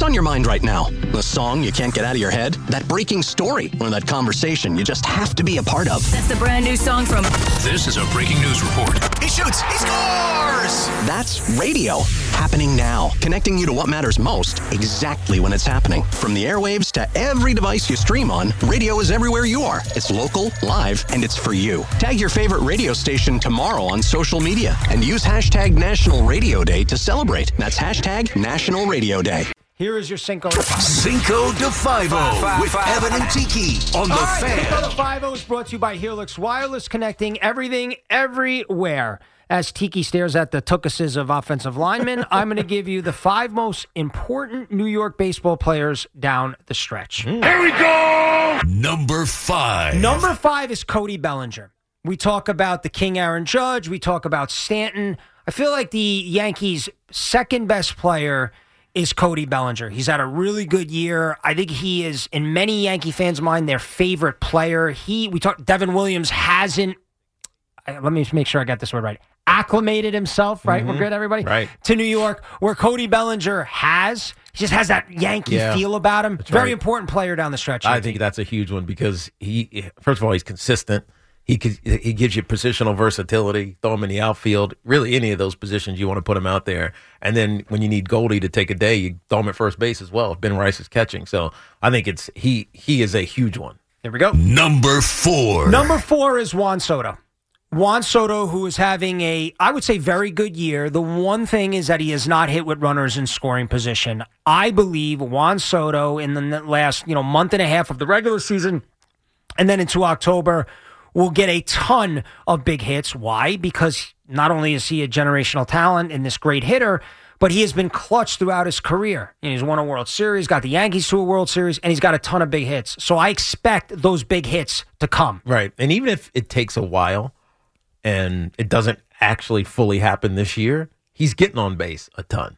What's on your mind right now? The song you can't get out of your head? That breaking story? Or that conversation you just have to be a part of? That's the brand new song from... This is a breaking news report. He shoots! He scores! That's radio. Happening now. Connecting you to what matters most exactly when it's happening. From the airwaves to every device you stream on, radio is everywhere you are. It's local, live, and it's for you. Tag your favorite radio station tomorrow on social media and use hashtag National Radio Day to celebrate. That's hashtag National Radio Day. Here is your Cinco de Five. Cinco de Five-O with Evan and Tiki on The Fan. Cinco de Five-O is brought to you by Helix Wireless, connecting everything, everywhere. As Tiki stares at the tuchuses of offensive linemen, I'm going to give you the 5 most important New York baseball players down the stretch. Here we go! Number 5. Number 5 is Cody Bellinger. We talk about the King Aaron Judge. We talk about Stanton. I feel like the Yankees' second best player is Cody Bellinger. He's had a really good year. I think he is, in many Yankee fans' mind, their favorite player. Devin Williams hasn't, let me make sure I got this word right, acclimated himself, right? We're good, everybody? Right. To New York, where Cody Bellinger has. He just has that Yankee feel about him. Very important player down the stretch. I think that's a huge one because first of all, he's consistent. He gives you positional versatility. Throw him in the outfield, really any of those positions you want to put him out there. And then when you need Goldie to take a day, you throw him at first base as well. Ben Rice is catching, so I think he is a huge one. There we go. Number 4. Number 4 is Juan Soto. Juan Soto, who is having I would say, very good year. The one thing is that he has not hit with runners in scoring position. I believe Juan Soto in the last month and a half of the regular season and then into October will get a ton of big hits. Why? Because not only is he a generational talent and this great hitter, but he has been clutch throughout his career. He's won a World Series, got the Yankees to a World Series, and he's got a ton of big hits. So I expect those big hits to come. Right. And even if it takes a while and it doesn't actually fully happen this year, he's getting on base a ton.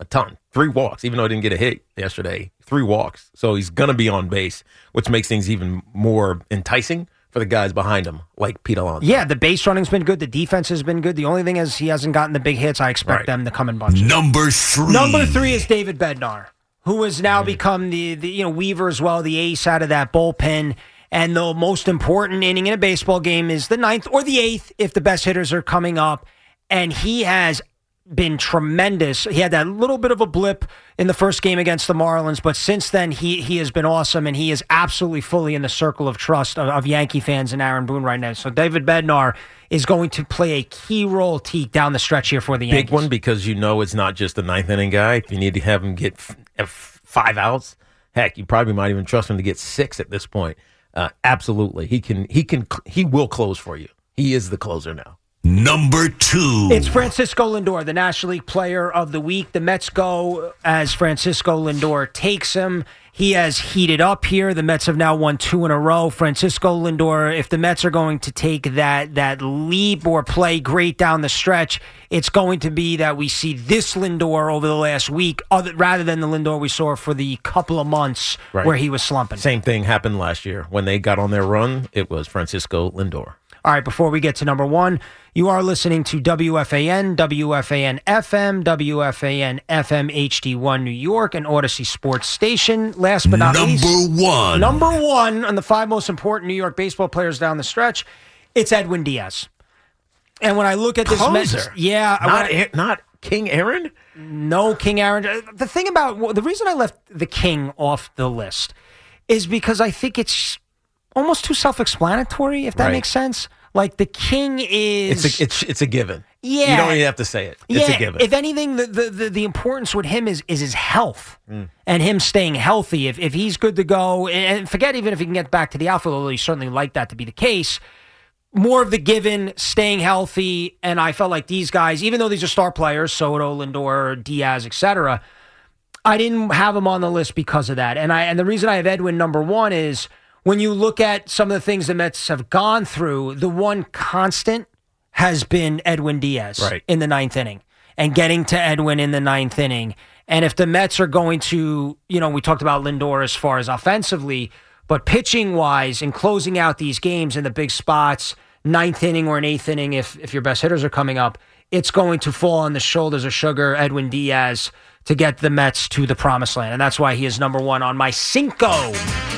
3 walks, even though he didn't get a hit yesterday. 3 walks. So he's going to be on base, which makes things even more enticing for the guys behind him, like Pete Alonso. Yeah, the base running's been good. The defense has been good. The only thing is he hasn't gotten the big hits. I expect them to come in bunches. Number 3. Number 3 is David Bednar, who has now become the Weaver as well, the ace out of that bullpen. And the most important inning in a baseball game is the 9th or the 8th if the best hitters are coming up. And he has been tremendous. He had that little bit of a blip in the first game against the Marlins, but since then he has been awesome, and he is absolutely fully in the circle of trust of Yankee fans and Aaron Boone right now. So David Bednar is going to play a key role down the stretch here for the Yankees. Big one because it's not just a 9th inning guy. If you need to have him get 5 outs, heck, you probably might even trust him to get 6 at this point. Absolutely. He will close for you. He is the closer now. Number 2. It's Francisco Lindor, the National League Player of the Week. The Mets go as Francisco Lindor takes him. He has heated up here. The Mets have now won 2 in a row. Francisco Lindor, if the Mets are going to take that leap or play great down the stretch, it's going to be that we see this Lindor over the last week rather than the Lindor we saw for the couple of months where he was slumping. Same thing happened last year. When they got on their run, it was Francisco Lindor. All right, before we get to number 1, you are listening to WFAN, WFAN FM, WFAN FM HD1 New York, and Odyssey Sports Station. Last but not least, Number 1 on the 5 most important New York baseball players down the stretch, it's Edwin Diaz. And when I look at this Mets, not King Aaron? No King Aaron. The reason I left the King off the list is because I think it's almost too self-explanatory, if that makes sense. Like, the King is... It's a given. Yeah. You don't even have to say it. It's a given. If anything, the importance with him is his health and him staying healthy. If he's good to go, and forget even if he can get back to the outfield, although you certainly like that to be the case, more of the given, staying healthy, and I felt like these guys, even though these are star players, Soto, Lindor, Diaz, etc., I didn't have them on the list because of that. And the reason I have Edwin number 1 is... when you look at some of the things the Mets have gone through, the one constant has been Edwin Diaz in the 9th inning and getting to Edwin in the 9th inning. And if the Mets are going to, we talked about Lindor as far as offensively, but pitching-wise and closing out these games in the big spots, 9th inning or an 8th inning if your best hitters are coming up, it's going to fall on the shoulders of Sugar Edwin Diaz to get the Mets to the promised land. And that's why he is number one on my Cinco.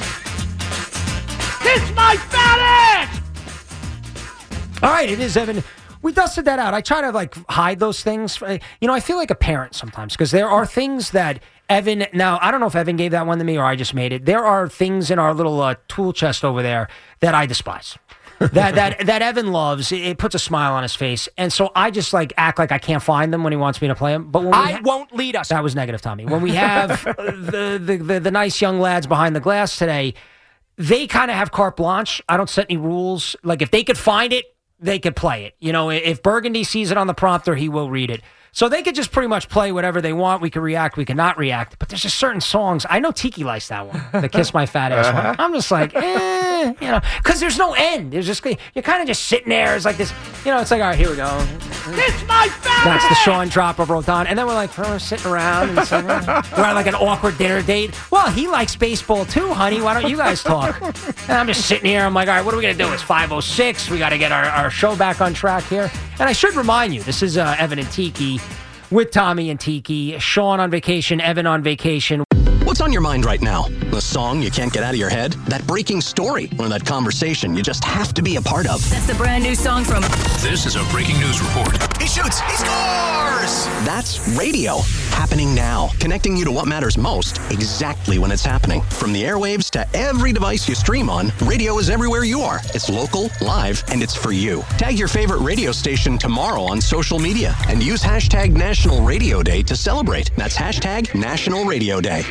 Kiss my fat ass! All right, it is Evan. We dusted that out. I try to hide those things. I feel like a parent sometimes because there are things that Evan. Now I don't know if Evan gave that one to me or I just made it. There are things in our little tool chest over there that I despise. that Evan loves. It puts a smile on his face, and so I just act like I can't find them when he wants me to play them. But when I won't lead us. That was negative, Tommy. When we have the nice young lads behind the glass today, they kind of have carte blanche. I don't set any rules. If they could find it, they could play it. If Burgundy sees it on the prompter, he will read it. So they could just pretty much play whatever they want. We could react, we could not react. But there's just certain songs. I know Tiki likes that one, the Kiss My Fat Ass one. I'm just because there's no end. There's just, you're kind of just sitting there. It's like this, it's like, all right, here we go. Kiss My Fat Ass! That's the Sean drop of Rodan. And then we're sitting around. And we're at an awkward dinner date. Well, he likes baseball too, honey. Why don't you guys talk? And I'm just sitting here. I'm like, all right, what are we going to do? It's 5:06. We got to get our show back on track here. And I should remind you, this is Evan and Tiki with Tommy and Tiki. Sean on vacation, Evan on vacation. What's on your mind right now? The song you can't get out of your head? That breaking story? Or that conversation you just have to be a part of? That's the brand new song from... This is a breaking news report. He shoots. He scores. That's radio. Happening now. Connecting you to what matters most exactly when it's happening. From the airwaves to every device you stream on, radio is everywhere you are. It's local, live, and it's for you. Tag your favorite radio station tomorrow on social media and use hashtag National Radio Day to celebrate. That's hashtag National Radio Day.